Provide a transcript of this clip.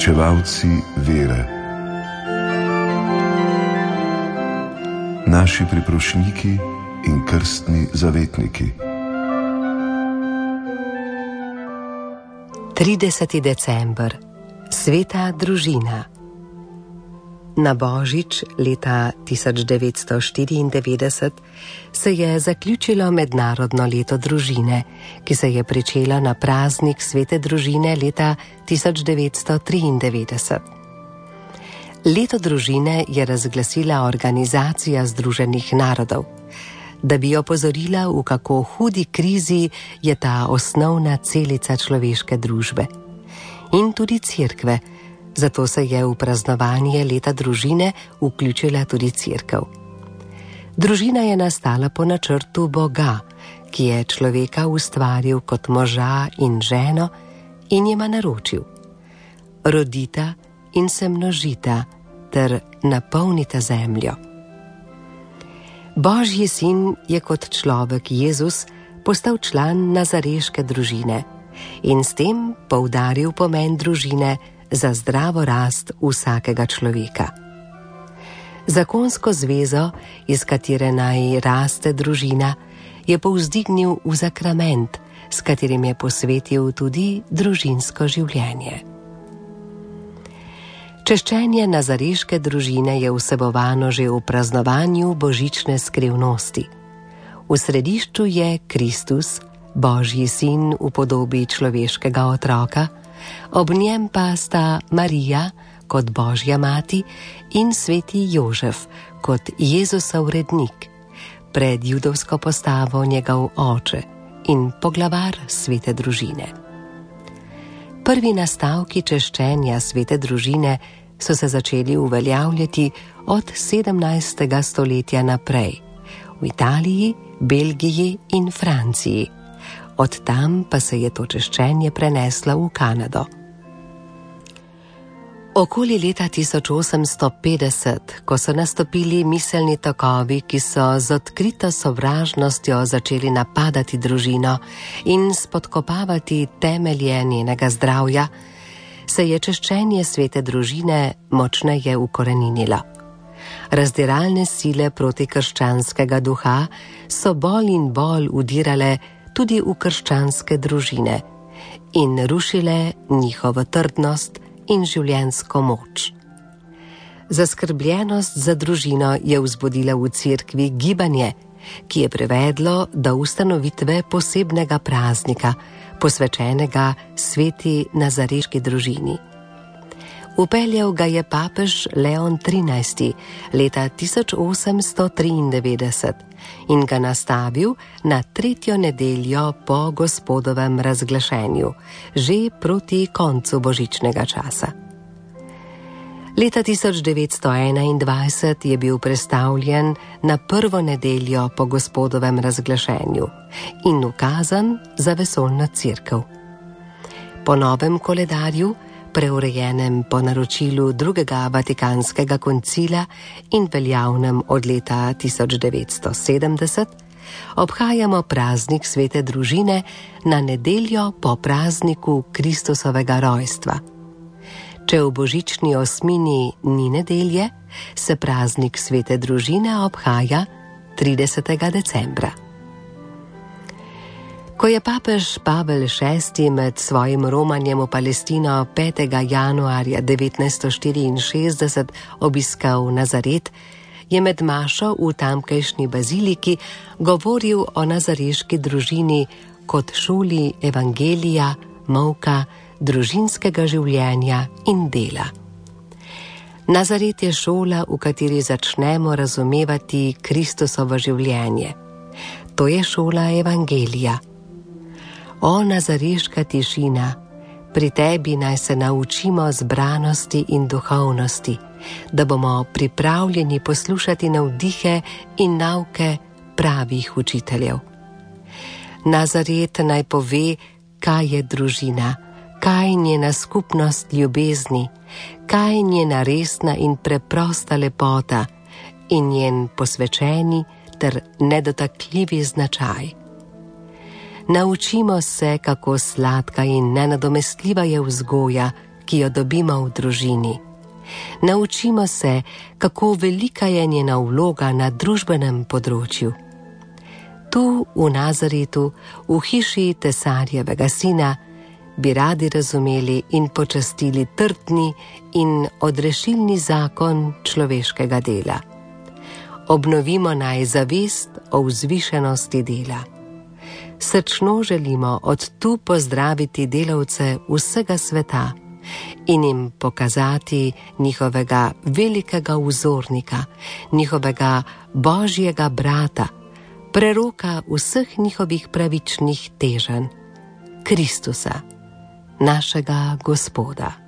uresničevalci vere, naši priprošniki in krstni zavetniki. 30. december, sveta družina. Na Božič leta 1994 se je zaključilo mednarodno leto družine, ki se je pričelo na praznik svete družine leta 1993. Leto družine je razglasila Organizacija Združenih narodov, da bi opozorila, v kako hudi krizi je ta osnovna celica človeške družbe. In tudi cerkve, zato se je v praznovanje leta družine vključila tudi cerkev. Družina je nastala po načrtu Boga, ki je človeka ustvaril kot moža in ženo in jima naročil: rodita in se množita ter napolnita zemljo. Božji sin je kot človek Jezus postal član nazareške družine in s tem poudaril pomen družine za zdravo rast vsakega človeka. Zakonsko zvezo, iz katere naj raste družina, je povzdignil v sakrament, s katerim je posvetil tudi družinsko življenje. Češčenje nazareške družine je vsebovano že v praznovanju božične skrivnosti. V središču je Kristus, Božji sin v podobi človeškega otroka, ob njem pa sta Marija kot Božja mati in sveti Jožef kot Jezusov rednik, pred judovsko postavo njegov oče in poglavar svete družine. Prvi nastavki češčenja svete družine so se začeli uveljavljati od 17. stoletja naprej v Italiji, Belgiji in Franciji. Od tam pa se je to češčenje preneslo v Kanado. Okoli leta 1850, ko so nastopili miselni tokovi, ki so z odkrito sovražnostjo začeli napadati družino in spodkopavati temelje njenega zdravja, se je češčenje svete družine močneje ukoreninilo. Razdiralne sile protikrščanskega duha so bolj in bolj udirale tudi v krščanske družine in rušile njihovo trdnost in življenjsko moč. Zaskrbljenost za družino je vzbudila v cerkvi gibanje, ki je privedlo do ustanovitve posebnega praznika, posvečenega sveti nazareški družini. Upeljal ga je papež Leon XIII. Leta 1893 in ga nastavil na 3. nedeljo po Gospodovem razglašenju, že proti koncu božičnega časa. Leta 1921 je bil prestavljen na 1. nedeljo po Gospodovem razglašenju in ukazan za vesoljno cerkev. Po novem koledarju, preurejenem po naročilu drugega Vatikanskega koncila in veljavnem od leta 1970, obhajamo praznik svete družine na nedeljo po prazniku Kristusovega rojstva. Če v božični osmini ni nedelje, se praznik svete družine obhaja 30. decembra. Ko je papež Pavel VI med svojim romanjem v Palestino 5. januarja 1964 obiskal Nazaret, je med mašo v tamkajšnji baziliki govoril o nazareški družini kot šoli evangelija, molka, družinskega življenja in dela. Nazaret je šola, v kateri začnemo razumevati Kristusovo življenje. To je šola evangelija. O nazareška tišina, pri tebi naj se naučimo zbranosti in duhovnosti, da bomo pripravljeni poslušati navdihe in nauke pravih učiteljev. Nazaret naj pove, kaj je družina, kaj je njena skupnost ljubezni, kaj je njena resna in preprosta lepota in njen posvečeni ter nedotakljivi značaj. Naučimo se, kako sladka in nenadomestljiva je vzgoja, ki jo dobimo v družini. Naučimo se, kako velika je njena vloga na družbenem področju. Tu v Nazaretu, v hiši Tesarjevega sina, bi radi razumeli in počastili trdni in odrešilni zakon človeškega dela. Obnovimo naj zavest o vzvišenosti dela. Srčno želimo od tu pozdraviti delavce vsega sveta in jim pokazati njihovega velikega vzornika, njihovega Božjega brata, preroka vseh njihovih pravičnih teženj, Kristusa, našega Gospoda.